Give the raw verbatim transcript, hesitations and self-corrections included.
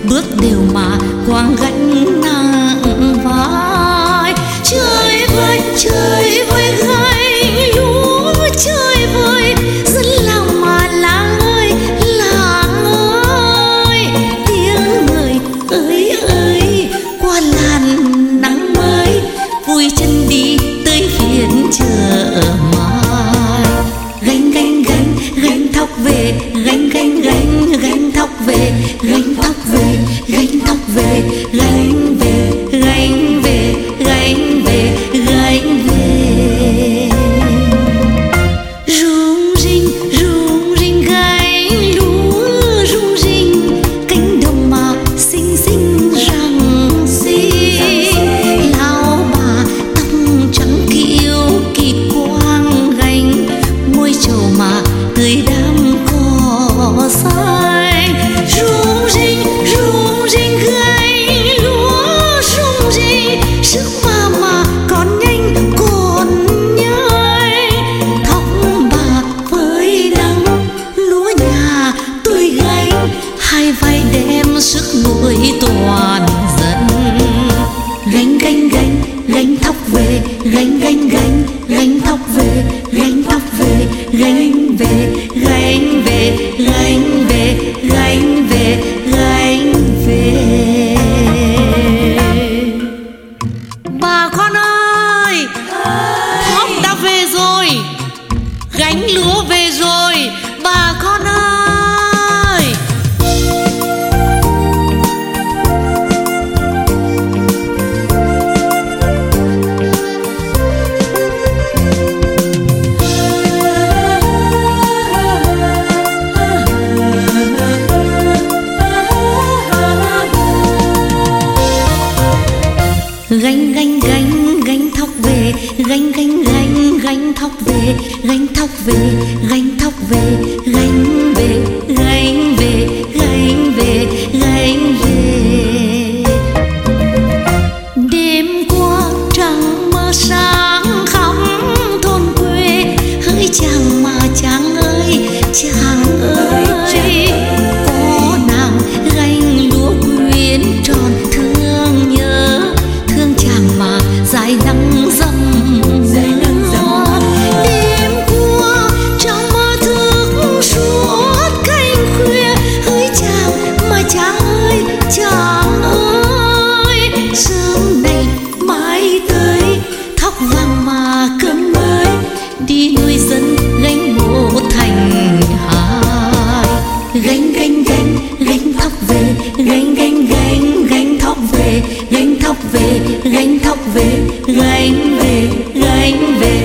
bước đều mà quang gánh nặng vai. Trời vơi trời vơi gánh lúa, trời vơi dân làng mà làng ơi làng ơi. Tiếng người ơi ơi qua làn nắng mới, vui chân đi tới phiên chợ mai. Gánh gánh gánh gánh thóc về, gánh gánh gánh gánh thóc về, gánh thóc về, gánh thóc về, gánh về, gánh về, gánh về, gánh về. Rung rinh rung rinh gánh lúa, rung rinh cánh đồng mà xinh xinh rằng xinh. Lão bà tóc trắng kiêu kỳ quang gánh, môi trầu mà tươi đám cỏ xanh. Rung rinh rung rinh gánh lúa, rung rinh sức mà mà còn nhanh còn nhanh. Thóc bà với nắng, lúa nhà tôi gánh, hai vai đem sức nuôi toàn dân. Gánh gánh gánh gánh thóc về, gánh gánh gánh gánh thóc về, gánh thóc về, gánh về, gánh về, gánh về, gánh về, gánh về. Bà con ơi, thóc đã về rồi, gánh lúa về rồi, bà con ơi. Gánh gánh gánh gánh thóc về, gánh gánh gánh gánh thóc về, gánh thóc về, gánh thóc về, gánh về, gánh về, gánh về, gánh về. Đêm qua trăng mơ sáng khắp thôn quê, hỡi chàng mà chàng ơi chàng ơi. Có nàng gánh lúa quyến tròn thương nhớ, thương chàng mà dài nắng dầm. Đêm qua trong mơ thức suốt canh khuya, hỡi chàng mà chàng ơi chàng ơi. Sớm nay mai tới thóc vàng mà cơm mới, đi nuôi dân gánh một thành hai. Gánh gánh gánh gánh thóc về, gánh gánh gánh gánh thóc về, gánh thóc về, gánh thóc về, gánh về, gánh về,